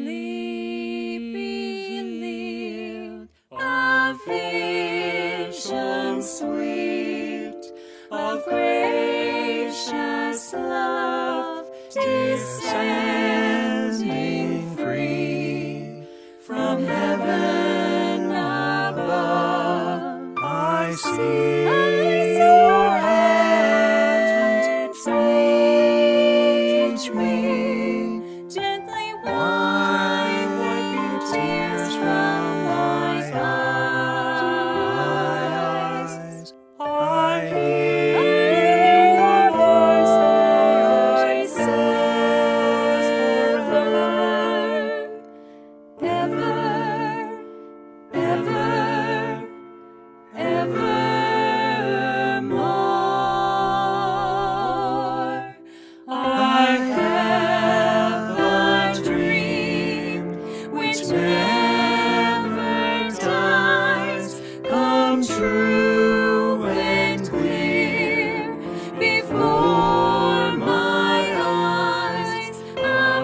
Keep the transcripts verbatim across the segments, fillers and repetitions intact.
believed a vision sweet of gracious love descending free from heaven above. I see your hand reach me, gently wiping tears from my eyes. I hear Your voice forever, ever, ever, evermore. I have a dream which never dies, come true and clear before my eyes. A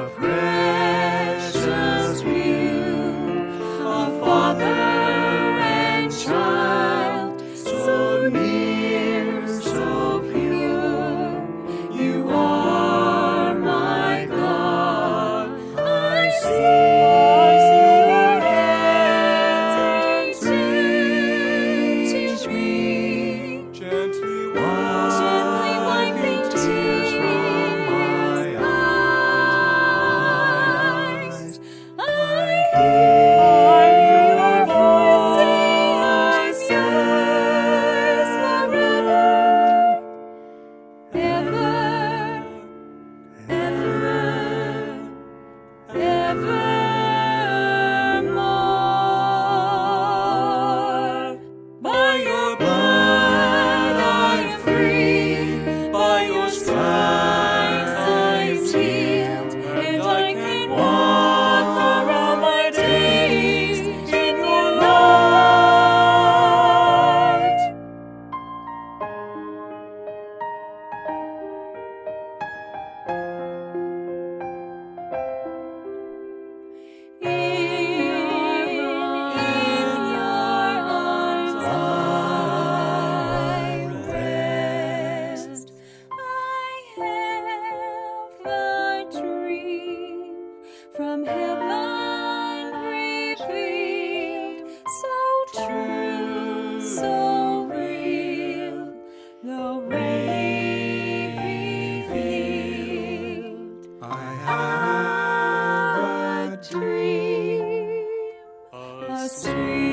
precious view of father and child, so near, so pure. You are my God. I see your hands teach me, gently gently wiping tears from my eyes. I hear your voice say, yours forever, ever, ever, evermore. By your blood I am free, by your stripes I am healed, and I can walk throughout my days in your light. In, in your arms I rest. I have a dream from heaven revealed, so true, so real, the way revealed. I have A dream, a a sweet